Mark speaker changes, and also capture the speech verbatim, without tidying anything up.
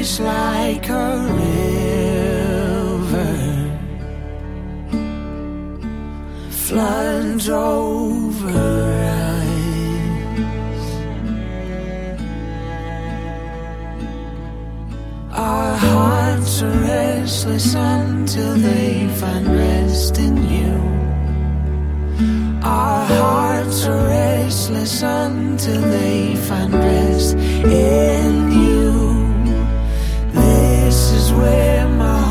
Speaker 1: is like a river, floods over us. Our hearts are restless until they find rest in you. Our hearts are restless until they find rest in